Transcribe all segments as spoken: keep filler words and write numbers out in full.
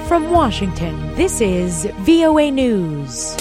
From Washington, this is V O A News.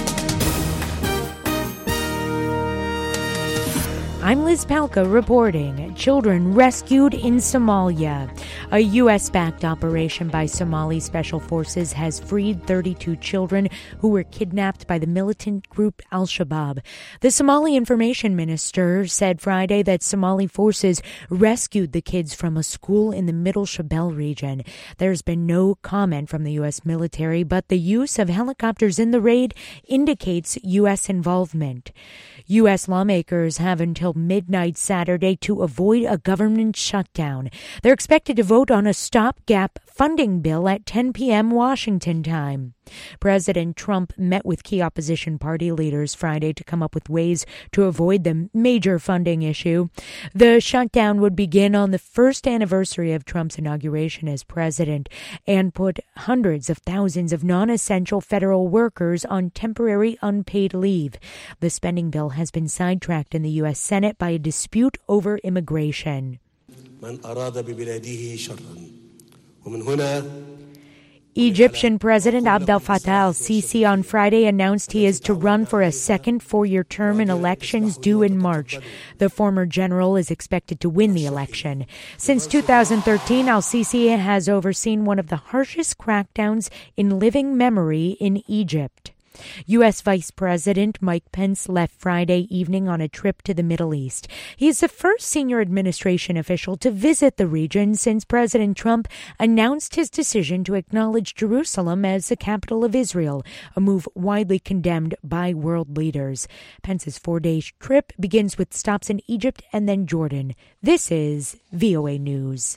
I'm Liz Palka reporting. Children rescued in Somalia. A U S-backed operation by Somali special forces has freed thirty-two children who were kidnapped by the militant group Al-Shabaab. The Somali information minister said Friday that Somali forces rescued the kids from a school in the Middle Shabelle region. There's been no comment from the U S military, but the use of helicopters in the raid indicates U S involvement. U S lawmakers have until midnight Saturday to avoid a government shutdown. They're expected to vote on a stopgap funding bill at ten p.m. Washington time. President Trump met with key opposition party leaders Friday to come up with ways to avoid the major funding issue. The shutdown would begin on the first anniversary of Trump's inauguration as president and put hundreds of thousands of non-essential federal workers on temporary unpaid leave. The spending bill has been sidetracked in the U S Senate by a dispute over immigration. Egyptian President Abdel Fattah al-Sisi on Friday announced he is to run for a second four-year term in elections due in March. The former general is expected to win the election. Since two thousand thirteen, al-Sisi has overseen one of the harshest crackdowns in living memory in Egypt. U S. Vice President Mike Pence left Friday evening on a trip to the Middle East. He is the first senior administration official to visit the region since President Trump announced his decision to acknowledge Jerusalem as the capital of Israel, a move widely condemned by world leaders. Pence's four-day trip begins with stops in Egypt and then Jordan. This is V O A News.